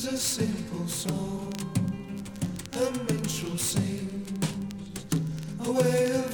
is a simple song, a minstrel sings, a way of